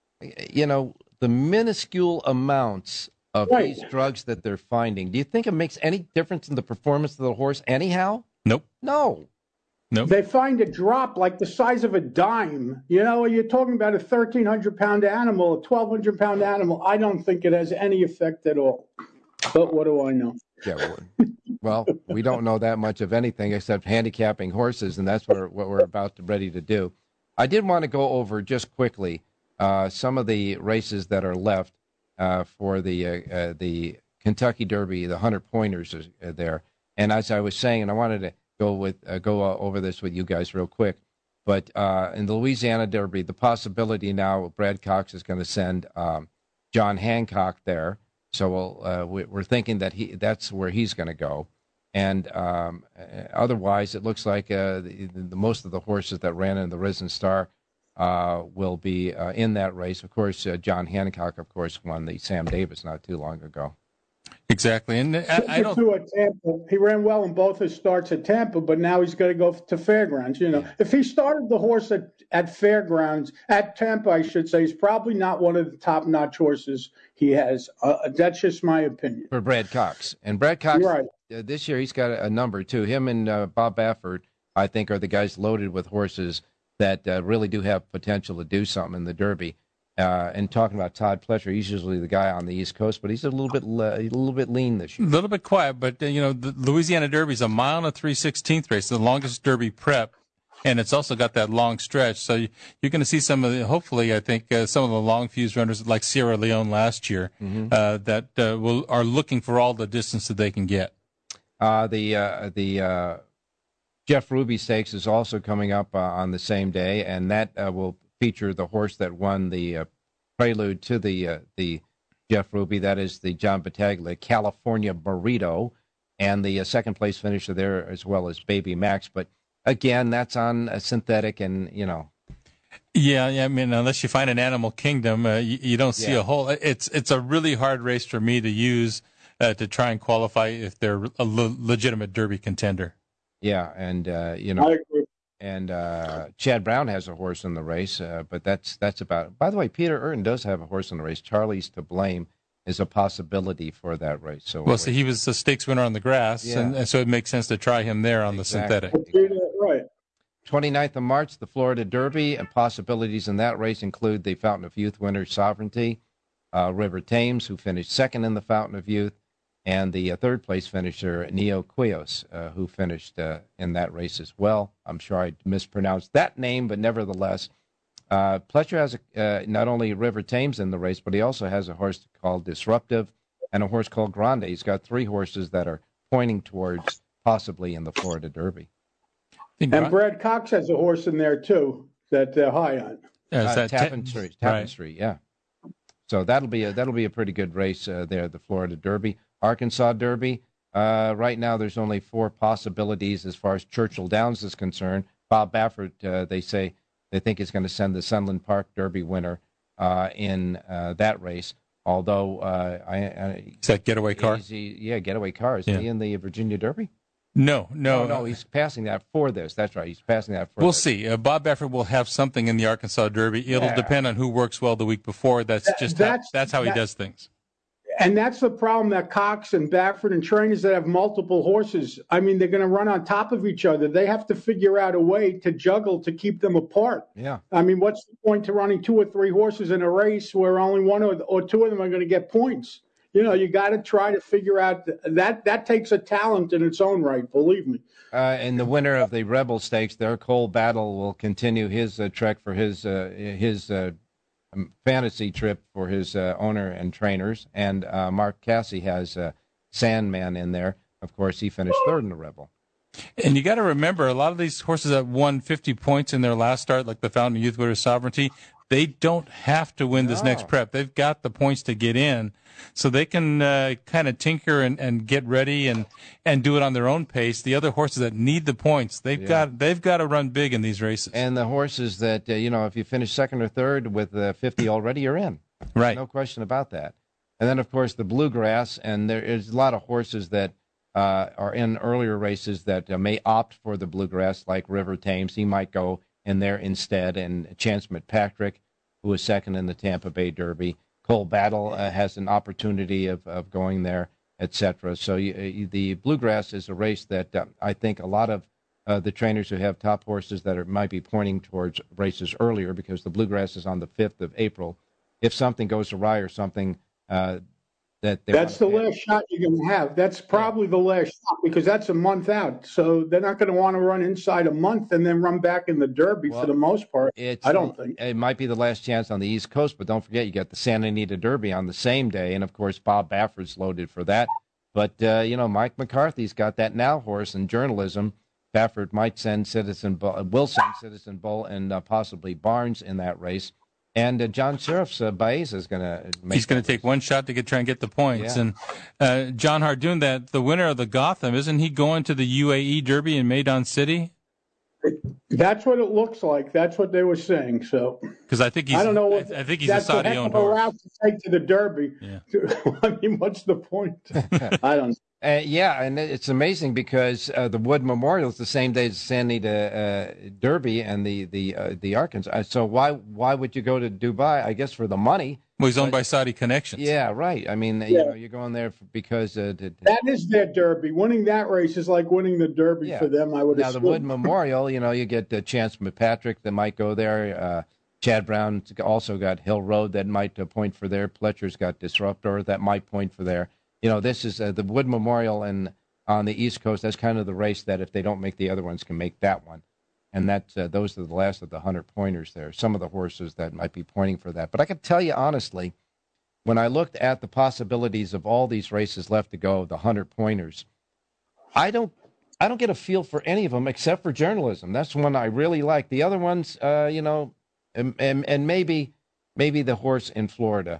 the minuscule amounts of these drugs that they're finding, do you think it makes any difference in the performance of the horse anyhow? Nope. No. They find a drop like the size of a dime. You're talking about a 1,300-pound animal, a 1,200-pound animal. I don't think it has any effect at all. But what do I know? Yeah, well, we don't know that much of anything except handicapping horses, and that's what we're ready to do. I did want to go over just quickly some of the races that are left. For the Kentucky Derby, the 100-pointers are there. And as I was saying, and I wanted to go over this with you guys real quick, but in the Louisiana Derby, the possibility now Brad Cox is going to send John Hancock there. So we're thinking that that's where he's going to go. And otherwise, it looks like the most of the horses that ran in the Risen Star will be in that race. Of course, John Hancock, of course, won the Sam Davis not too long ago. Exactly. And I don't. He ran well in both his starts at Tampa, but now he's going to go to Fairgrounds. If he started the horse at Fairgrounds, at Tampa, I should say, he's probably not one of the top-notch horses he has. That's just my opinion. For Brad Cox. And Brad Cox, right. This year, he's got a number, too. Him and Bob Baffert, I think, are the guys loaded with horses that really do have potential to do something in the Derby. And talking about Todd Pletcher, he's usually the guy on the East Coast, but he's a little bit lean this year. A little bit quiet, but the Louisiana Derby is a mile and a 3/16 race, the longest Derby prep, and it's also got that long stretch. So you're going to see some of the, hopefully, I think some of the long fuse runners like Sierra Leone last year that are looking for all the distance that they can get. The Jeff Ruby Stakes is also coming up on the same day, and that will feature the horse that won the prelude to the Jeff Ruby. That is the John Battaglia California Burrito, and the second place finisher there as well as Baby Max. But again, that's on a synthetic, and Yeah, I mean, unless you find an Animal Kingdom, you don't see a whole. It's a really hard race for me to use to try and qualify if they're a legitimate Derby contender. Yeah, and I agree. And Chad Brown has a horse in the race, but that's about it. By the way, Peter Urton does have a horse in the race. Charlie's to Blame is a possibility for that race. So he was a stakes winner on the grass, and so it makes sense to try him there on the synthetic. Right. 29th of March, the Florida Derby, and possibilities in that race include the Fountain of Youth winner Sovereignty, River Thames, who finished second in the Fountain of Youth, and the third place finisher, Neo Quios, who finished in that race as well. I'm sure I mispronounced that name, but nevertheless, Pletcher has not only River Thames in the race, but he also has a horse called Disruptive and a horse called Grande. He's got three horses that are pointing towards possibly in the Florida Derby. And Brad Cox has a horse in there, too, that they're high on. Tapestry, right. Yeah. So that'll be a pretty good race there, the Florida Derby. Arkansas Derby, right now there's only 4 possibilities as far as Churchill Downs is concerned. Bob Baffert, they think is going to send the Sunland Park Derby winner in that race. Although, is that Getaway Car? Getaway Car. Is he in the Virginia Derby? No. He's passing that for this. That's right. He's passing that for We'll this. see. Bob Baffert will have something in the Arkansas Derby. It'll depend on who works well the week before. That's how he does things. And that's the problem that Cox and Baffert and trainers that have multiple horses, I mean, they're going to run on top of each other. They have to figure out a way to juggle to keep them apart. Yeah. I mean, what's the point to running 2 or 3 horses in a race where only 1 or 2 of them are going to get points? You got to try to figure out that takes a talent in its own right, believe me. And the winner of the Rebel Stakes there, Cole Battle, will continue his trek for his fantasy trip for his owner and trainers. And Mark Casse has Sandman in there. Of course, he finished 3rd in the Rebel. And you got to remember, a lot of these horses that won 50 points in their last start, like the Fountain of Youth Winter Sovereignty, they don't have to win this next prep. They've got the points to get in, so they can kind of tinker and get ready and do it on their own pace. The other horses that need the points, they've got to run big in these races. And the horses that if you finish 2nd or 3rd with 50 already, you're in. Right, no question about that. And then of course the Bluegrass, and there is a lot of horses that are in earlier races that may opt for the Bluegrass, like River Thames. He might go in there instead, and Chance McPatrick, who was 2nd in the Tampa Bay Derby. Cole Battle has an opportunity of going there, etc. So the Bluegrass is a race that I think a lot of the trainers who have top horses that might be pointing towards races earlier, because the Bluegrass is on the 5th of April. If something goes awry or something that's the last shot you're going to have. That's probably the last shot, because that's a month out. So they're not going to want to run inside a month and then run back in the Derby for the most part. I don't think. It might be the last chance on the East Coast, but don't forget you got the Santa Anita Derby on the same day. And, of course, Bob Baffert's loaded for that. But, Mike McCarthy's got that now horse in journalism. Baffert might send Citizen Bull and possibly Barnes in that race. And John Sheriff's Baeza is going to make. He's going to take one shot to try and get the points. Yeah. And John Hardoon, the winner of the Gotham, isn't he going to the UAE Derby in Medan City? That's what it looks like. That's what they were saying. So, because I think he's a Saudi-owned horse. Route to take to the Derby. Yeah. I mean, what's the point? I don't know. And it's amazing because the Wood Memorial is the same day as the Santa Anita Derby and the Arkansas. So why would you go to Dubai? I guess for the money. Well, he's owned by Saudi connections. Yeah, right. I mean, you're going there because that is their Derby. Winning that race is like winning the Derby for them. I would assume. Now the Wood Memorial, you get Chance McPatrick that might go there. Chad Brown also got Hill Road that might point for there. Pletcher's got Disruptor that might point for there. This is the Wood Memorial, and on the East Coast, that's kind of the race that if they don't make the other ones, can make that one. And those are the last of the 100-pointers there. Some of the horses that might be pointing for that. But I can tell you honestly, when I looked at the possibilities of all these races left to go, the 100-pointers, I don't get a feel for any of them except for journalism. That's one I really like. The other ones, and maybe the horse in Florida,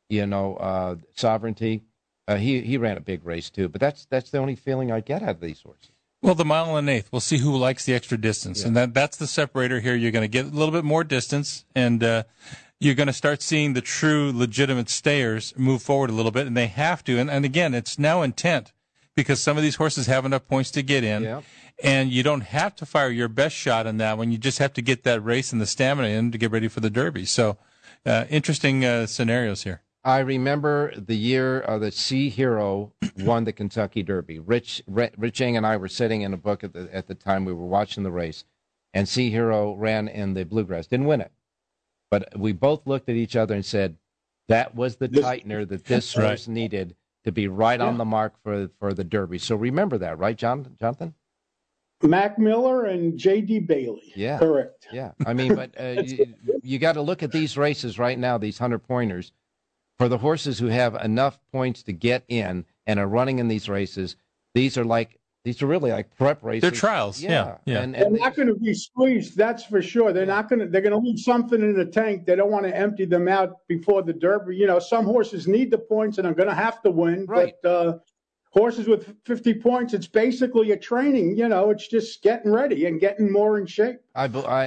Sovereignty. He ran a big race too, but that's the only feeling I get out of these horses. Well, the mile and an eighth, we'll see who likes the extra distance, and that's the separator here. You're going to get a little bit more distance, and you're going to start seeing the true, legitimate stayers move forward a little bit, and they have to. And again, it's now intent, because some of these horses have enough points to get in, and you don't have to fire your best shot in that one. You just have to get that race and the stamina in to get ready for the Derby. So, interesting scenarios here. I remember the year that Sea Hero won the Kentucky Derby. Rich Eng and I were sitting in a book at the time we were watching the race, and Sea Hero ran in the Bluegrass. Didn't win it, but we both looked at each other and said, that was the tightener that this horse needed to be right on the mark for the Derby. So remember that, right, Jonathan? Mac Miller and J.D. Bailey. Yeah. Correct. Yeah. I mean, but you got to look at these races right now, these 100-pointers. For the horses who have enough points to get in and are running in these races, these are like These are really like prep races. They're trials. Yeah. And they're not going to be squeezed, that's for sure. They're not going to. They're going to leave something in the tank. They don't want to empty them out before the Derby. You know, some horses need the points and are going to have to win. Right. But horses with 50 points, it's basically a training. You know, it's just getting ready and getting more in shape. I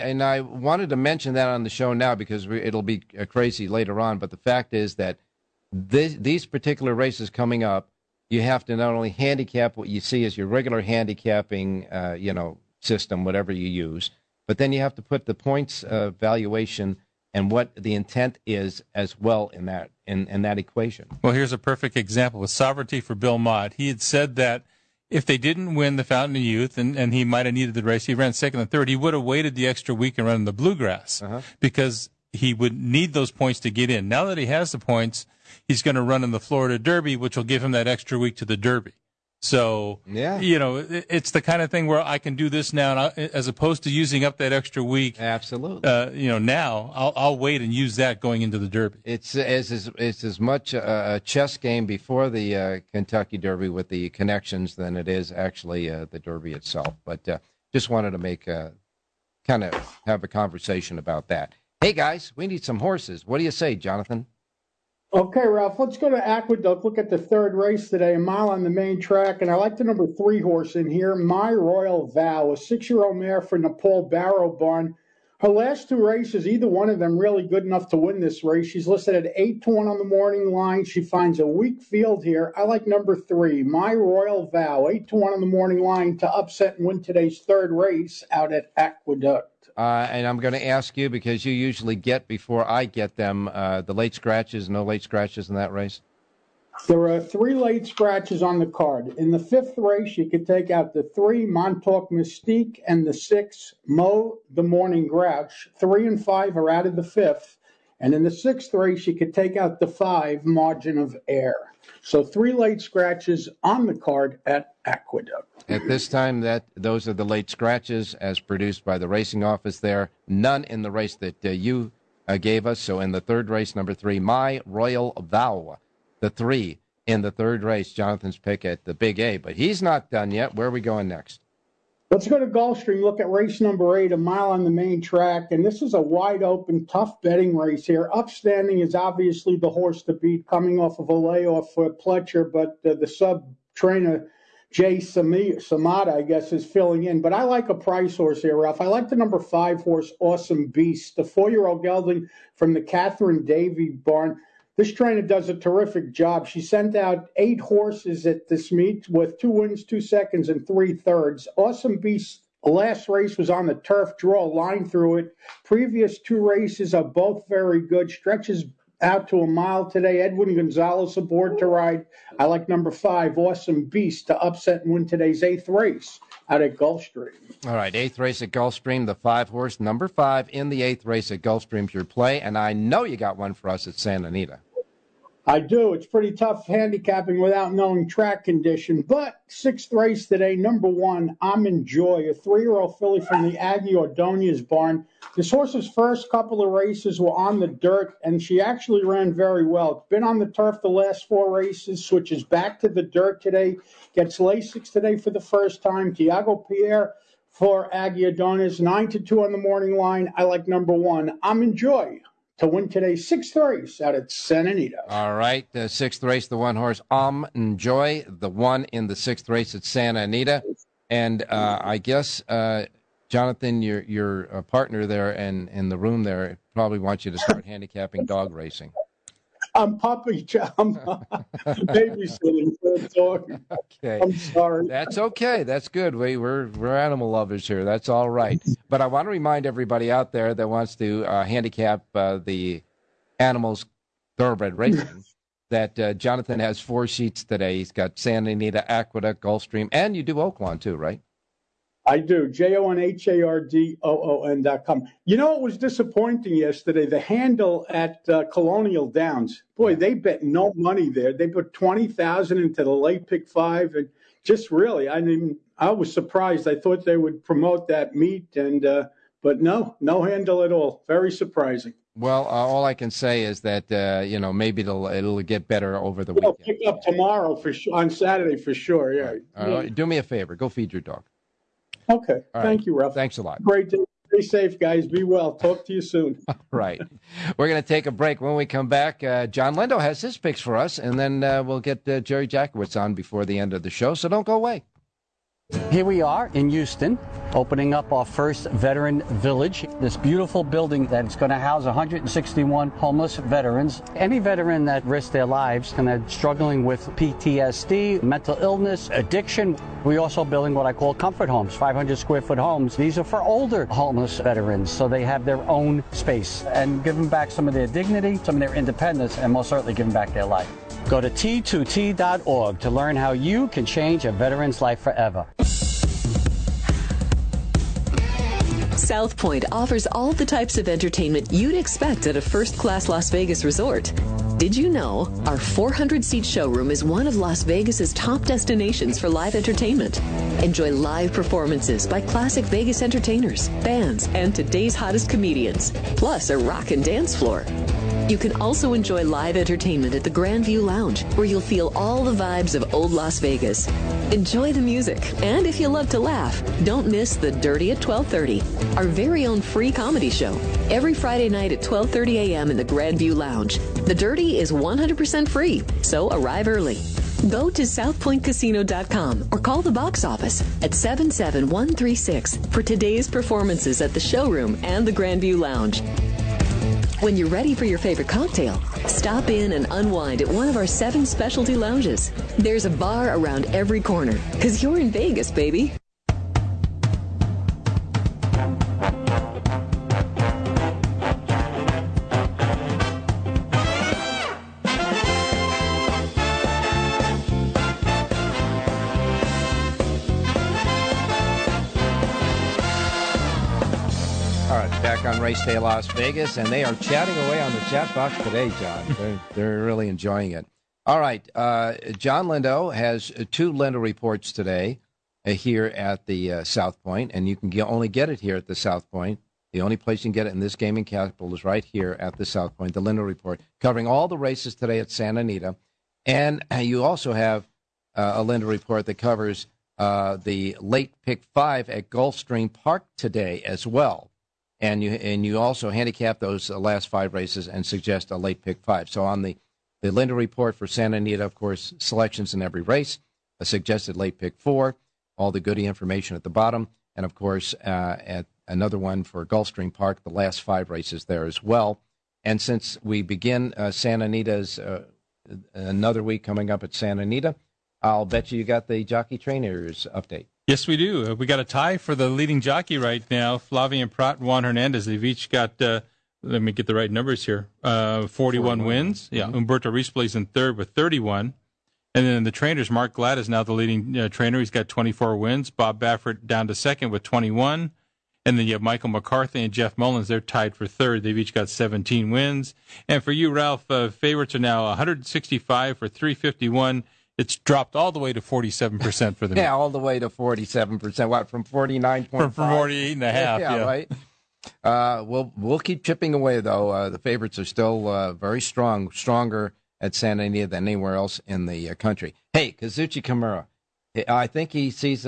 wanted to mention that on the show now because it'll be crazy later on. But the fact is that these particular races coming up, you have to not only handicap what you see as your regular handicapping, system, whatever you use, but then you have to put the points valuation and what the intent is as well in that equation. Well, here's a perfect example with Sovereignty for Bill Mott. He had said that if they didn't win the Fountain of Youth and he might have needed the race, he ran second and third, he would have waited the extra week and run the Bluegrass because he would need those points to get in. Now that he has the points, he's going to run in the Florida Derby, which will give him that extra week to the Derby. So, it's the kind of thing where I can do this now, as opposed to using up that extra week. Absolutely. Now I'll wait and use that going into the Derby. It's as much a chess game before the Kentucky Derby with the connections than it is actually the Derby itself. But just wanted to make kind of have a conversation about that. Hey, guys, we need some horses. What do you say, Jonathan? Okay, Ralph, let's go to Aqueduct. Look at the third race today, a mile on the main track. And I like the number 3 horse in here, My Royal Vow, a 6-year-old mare for Nepal Barrow Barn. Her last 2 races, either one of them really good enough to win this race. She's listed at 8-1 on the morning line. She finds a weak field here. I like number 3, My Royal Vow, 8-1 on the morning line to upset and win today's third race out at Aqueduct. And I'm going to ask you, because you usually get before I get them, the late scratches, no late scratches in that race? There are 3 late scratches on the card. In the 5th race, you could take out the 3, Montauk Mystique, and the 6, Mo the Morning Grouch. 3 and 5 are out of the 5th. And in the 6th race, you could take out the 5, Margin of Air. So 3 late scratches on the card at Aqueduct. At this time, those are the late scratches as produced by the racing office there. None in the race that you gave us. So in the third race, number 3, My Royal Vow. The 3 in the third race, Jonathan's pick at the Big A. But he's not done yet. Where are we going next? Let's go to Gulfstream, look at race number 8, a mile on the main track. And this is a wide open, tough betting race here. Upstanding is obviously the horse to beat, coming off of a layoff for Pletcher, but the sub-trainer, Jay Samada, I guess, is filling in. But I like a price horse here, Ralph. I like the number 5 horse, Awesome Beast, the 4-year-old gelding from the Catherine Davy barn. This trainer does a terrific job. She sent out 8 horses at this meet with 2 wins, 2 seconds, and 3 thirds. Awesome Beast, last race was on the turf, draw a line through it. Previous 2 races are both very good. Stretches out to a mile today. Edwin Gonzalez aboard to ride. I like number 5, Awesome Beast, to upset and win today's 8th race out at Gulfstream. All right, 8th race at Gulfstream, the 5 horse, number 5 in the 8th race at Gulfstream's your play. And I know you got one for us at Santa Anita. I do. It's pretty tough handicapping without knowing track condition. But 6th race today, number 1, I'm Enjoy, a 3-year-old filly from the Aggie Ordonez barn. This horse's first couple of races were on the dirt, and she actually ran very well. Been on the turf the last 4 races, switches back to the dirt today, gets Lasix today for the first time. Tiago Pierre for Aggie Ordonez, 9-2 on the morning line. I like number 1, I'm Enjoy, to win today's 6th race out at Santa Anita. All right, the 6th race, the 1 horse, Enjoy, the 1 in the 6th race at Santa Anita. And I guess, Jonathan, your partner there and in the room there probably wants you to start handicapping dog racing. I'm babysitting for the dog. Okay. I'm sorry. That's okay. That's good. We're animal lovers here. That's all right. But I want to remind everybody out there that wants to handicap the animals thoroughbred racing that Jonathan has 4 sheets today. He's got Santa Anita, Aqueduct, Gulfstream, and you do Oaklawn too, right? I do. JONHARDOON.com. You know, it was disappointing yesterday. The handle at Colonial Downs. Boy, they bet no money there. They put $20,000 into the late pick 5, and just really, I mean, I was surprised. I thought they would promote that meet, and but no handle at all. Very surprising. Well, all I can say is that maybe it'll get better over the weekend. Pick up tomorrow on Saturday for sure. Yeah. Do me a favor. Go feed your dog. Okay. Thank you, Ralph. Thanks a lot. Great day. Stay safe, guys. Be well. Talk to you soon. Right. We're going to take a break. When we come back, John Lindo has his picks for us, and then we'll get Jerry Jackowitz on before the end of the show, so don't go away. Here we are in Houston, opening up our first veteran village. This beautiful building that's going to house 161 homeless veterans. Any veteran that risks their lives and are struggling with PTSD, mental illness, addiction. We're also building what I call comfort homes, 500 square foot homes. These are for older homeless veterans, so they have their own space and give them back some of their dignity, some of their independence, and most certainly give them back their life. Go to T2T.org to learn how you can change a veteran's life forever. South Point offers all the types of entertainment you'd expect at a first-class Las Vegas resort. Did you know our 400-seat showroom is one of Las Vegas's top destinations for live entertainment? Enjoy live performances by classic Vegas entertainers, bands, and today's hottest comedians, plus a rock and dance floor. You can also enjoy live entertainment at the Grandview Lounge, where you'll feel all the vibes of old Las Vegas. Enjoy the music, and if you love to laugh, don't miss The Dirty at 12:30, our very own free comedy show, every Friday night at 12:30 a.m. in the Grandview Lounge. The Dirty is 100% free, so arrive early. Go to southpointcasino.com or call the box office at 77136 for today's performances at the showroom and the Grandview Lounge. When you're ready for your favorite cocktail, stop in and unwind at one of our 7 specialty lounges. There's a bar around every corner, because you're in Vegas, baby. On Race Day Las Vegas, and they are chatting away on the chat box today, John. They're really enjoying it. All right, John Lindo has 2 Lindo reports today here at the South Point, and you can only get it here at the South Point. The only place you can get it in this gaming capital is right here at the South Point, the Lindo Report, covering all the races today at Santa Anita. And you also have a Lindo Report that covers the late pick 5 at Gulfstream Park today as well. And you also handicap those last 5 races and suggest a late pick 5. So on the Lindo Report for Santa Anita, of course, selections in every race, a suggested late pick 4, all the goodie information at the bottom, and of course, at another one for Gulfstream Park, the last 5 races there as well. And since we begin Santa Anita's another week coming up at Santa Anita, I'll bet you got the jockey trainers update. Yes, we do. We got a tie for the leading jockey right now. Flavien Prat and Juan Hernandez. They've each got, let me get the right numbers here, 41 wins. Yeah, Humberto Rispoli in third with 31. And then the trainers, Mark Glad is now the leading trainer. He's got 24 wins. Bob Baffert down to second with 21. And then you have Michael McCarthy and Jeff Mullins. They're tied for third. They've each got 17 wins. And for you, Ralph, favorites are now 165 for 351. It's dropped all the way to 47% for them. Yeah, all the way to 47%. What, from 49.5? From 48.5, yeah. Right. We'll keep chipping away, though. The favorites are still very strong, stronger at Santa Anita than anywhere else in the country. Hey, Kazuchi Kimura, I think he sees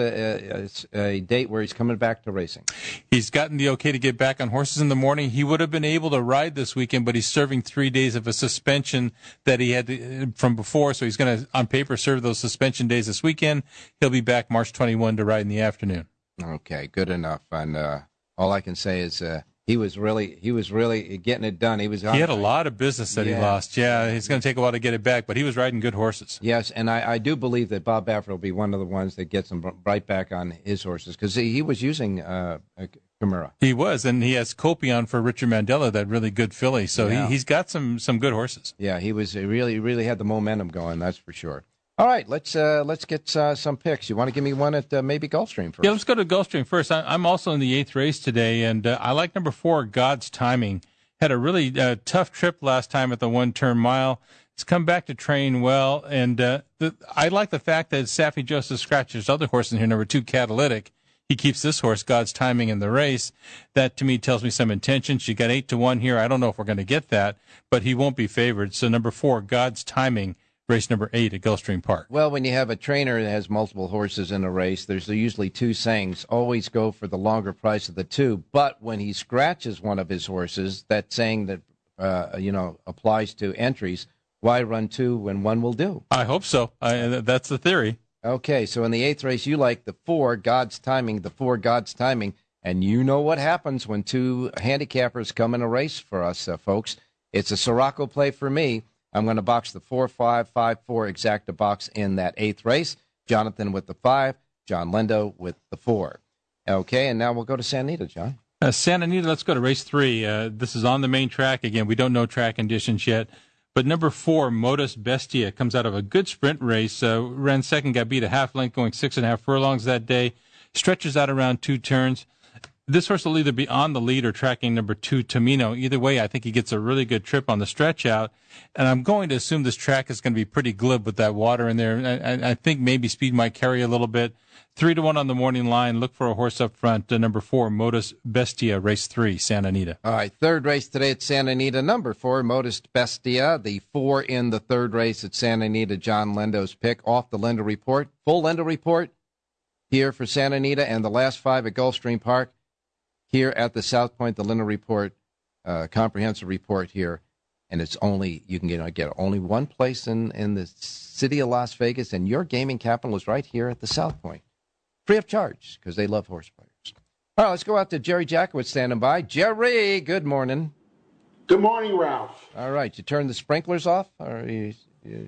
a date where he's coming back to racing. He's gotten the okay to get back on horses in the morning. He would have been able to ride this weekend, but he's serving 3 days of a suspension that he had from before, so he's going to, on paper, serve those suspension days this weekend. He'll be back March 21 to ride in the afternoon. Okay, good enough. And all I can say is he was really getting it done. He had a lot of business that he lost. Yeah, it's going to take a while to get it back, but he was riding good horses. Yes, and I do believe that Bob Baffert will be one of the ones that gets him right back on his horses, because he was using Kimura. He was, and he has Copion for Richard Mandela, that really good filly. So he's got some good horses. Yeah, he really had the momentum going, that's for sure. All right, let's get some picks. You want to give me one at maybe Gulfstream first? Yeah, let's go to Gulfstream first. I'm also in the 8th race today, and I like number 4, God's Timing. Had a really tough trip last time at the 1-turn mile. It's come back to train well, and I like the fact that Saffie Joseph scratches other horse in here, number 2, Catalytic. he keeps this horse, God's Timing, in the race. That, to me, tells me some intentions. You got 8-1 here. I don't know if we're going to get that, but he won't be favored. So number 4, God's Timing, race number 8 at Gulfstream Park. Well, when you have a trainer that has multiple horses in a race, there's usually two sayings. Always go for the longer price of the two. But when he scratches one of his horses, that saying that, applies to entries, why run 2 when 1 will do? I hope so. That's the theory. Okay, so in the 8th race, you like the 4, God's Timing, the 4, God's Timing. And you know what happens when 2 handicappers come in a race for us, folks. It's a Sirocco play for me. I'm going to box the 4-5-5-4 exacta box in that 8th race. Jonathan with the 5, John Lindo with the 4. Okay, and now we'll go to Santa Anita, John. Santa Anita, let's go to race 3. This is on the main track. Again, we don't know track conditions yet. But number 4, Modus Bestia, comes out of a good sprint race. Ran second, got beat a half length, going 6.5 furlongs that day. Stretches out around 2 turns. This horse will either be on the lead or tracking number 2, Tamino. Either way, I think he gets a really good trip on the stretch out. And I'm going to assume this track is going to be pretty glib with that water in there. I think maybe speed might carry a little bit. 3-1 on the morning line. Look for a horse up front. Number 4, Modus Bestia, race 3, Santa Anita. All right, 3rd race today at Santa Anita. Number 4, Modus Bestia. The 4 in the 3rd race at Santa Anita, John Lindo's pick. Off the Lindo report. Full Lindo report here for Santa Anita, and the last 5 at Gulfstream Park. Here at the South Point, the Lindo report, comprehensive report here, and it's only, you can get only one place in the city of Las Vegas, and your gaming capital is right here at the South Point. Free of charge, because they love horse players. All right, let's go out to Jerry Jackowitz standing by. Jerry, good morning. Good morning, Ralph. All right, you turned the sprinklers off? Or are you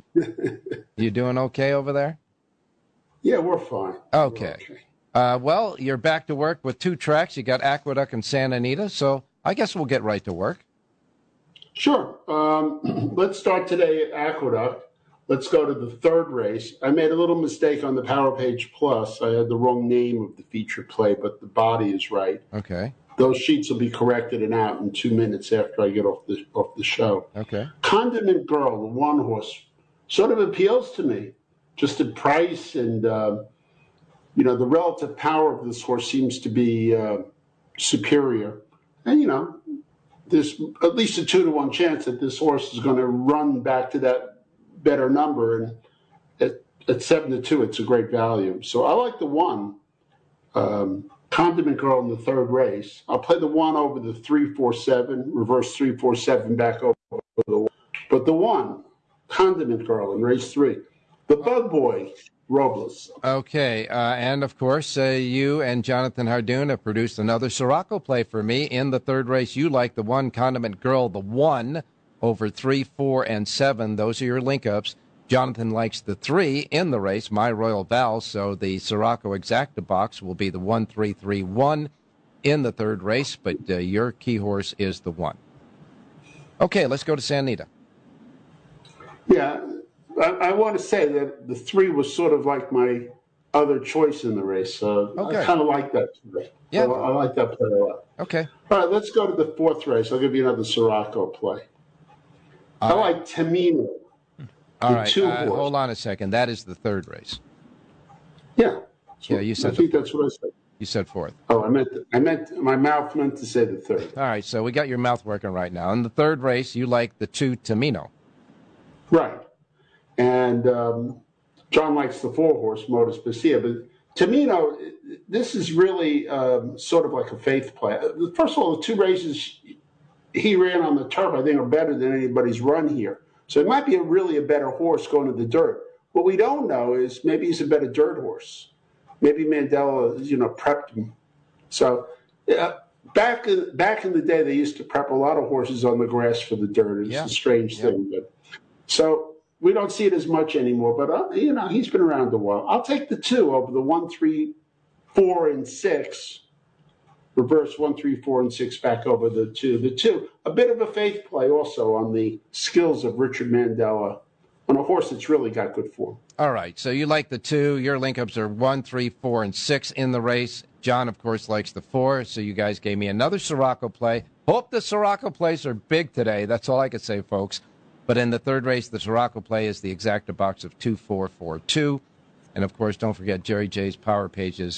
doing okay over there? Yeah, we're fine. Okay. Well, you're back to work with 2 tracks. You got Aqueduct and Santa Anita, so I guess we'll get right to work. Sure. Let's start today at Aqueduct. Let's go to the 3rd race. I made a little mistake on the Power Page Plus. I had the wrong name of the feature play, but the body is right. Okay. Those sheets will be corrected and out in 2 minutes after I get off the show. Okay. Condiment Girl, the 1 horse, sort of appeals to me. Just the price and the relative power of this horse seems to be superior. And, there's at least a 2-1 chance that this horse is going to run back to that better number. And at 7-2, it's a great value. So I like the 1, Condiment Girl in the 3rd race. I'll play the 1 over the 3-4-7, reverse 3-4-7 back over the 1. But the 1, Condiment Girl in race 3. The Bug Boy, Robles. Okay, and of course, you and Jonathan Hardoon have produced another Sirocco play for me. In the 3rd race, you like the 1, Condiment Girl, the 1 over 3, 4, and 7. Those are your link-ups. Jonathan likes the 3 in the race, My Royal Val, so the Sirocco exacta box will be the 1-3-3-1 in the 3rd race, but your key horse is the 1. Okay, let's go to Santa Anita. Yeah. I want to say that the 3 was sort of like my other choice in the race. So I kind of like that play. Yeah. So I like that play a lot. Okay. All right, let's go to the 4th race. I'll give you another Sirocco play. I like Tamino. All right. Hold on a second. That is the 3rd race. Yeah. Yeah, you said. I think that's what I said. You said 4th. Oh, my mouth meant to say the 3rd. All right, so we got your mouth working right now. In the 3rd race, you like the 2, Tamino. Right. And John likes the 4 horse, Modus Bestia. But Tamino, this is really sort of like a faith play. First of all, the 2 races he ran on the turf, I think, are better than anybody's run here. So it might be really a better horse going to the dirt. What we don't know is maybe he's a better dirt horse. Maybe Mandela, prepped him. So back in the day, they used to prep a lot of horses on the grass for the dirt. It's a strange thing. But so we don't see it as much anymore, but, he's been around a while. I'll take the 2 over the 1, 3, 4, and 6. Reverse 1, 3, 4, and 6 back over the 2. The 2, a bit of a faith play also on the skills of Richard Mandela on a horse that's really got good form. All right, so you like the 2. Your link-ups are 1, 3, 4, and 6 in the race. John, of course, likes the 4, so you guys gave me another Sirocco play. Hope the Sirocco plays are big today. That's all I can say, folks. But in the 3rd race, the Sirocco play is the exacta box of 2-4-4-2. And, of course, don't forget Jerry J's Power Pages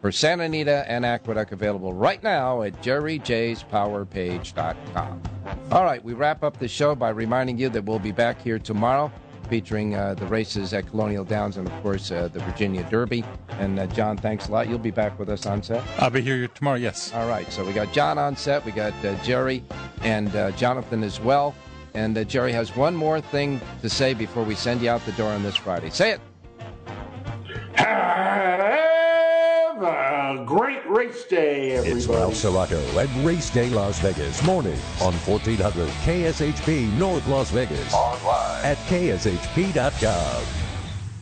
for Santa Anita and Aqueduct, available right now at jerryjspowerpage.com. All right, we wrap up the show by reminding you that we'll be back here tomorrow, featuring the races at Colonial Downs and, of course, the Virginia Derby. And, John, thanks a lot. You'll be back with us on set? I'll be here tomorrow, yes. All right, so we got John on set, we got Jerry and Jonathan as well. And Jerry has one more thing to say before we send you out the door on this Friday. Say it. Have a great race day, everybody. It's Ralph Sirocco at Race Day Las Vegas, morning on 1400 KSHP North Las Vegas. Online at kshp.com.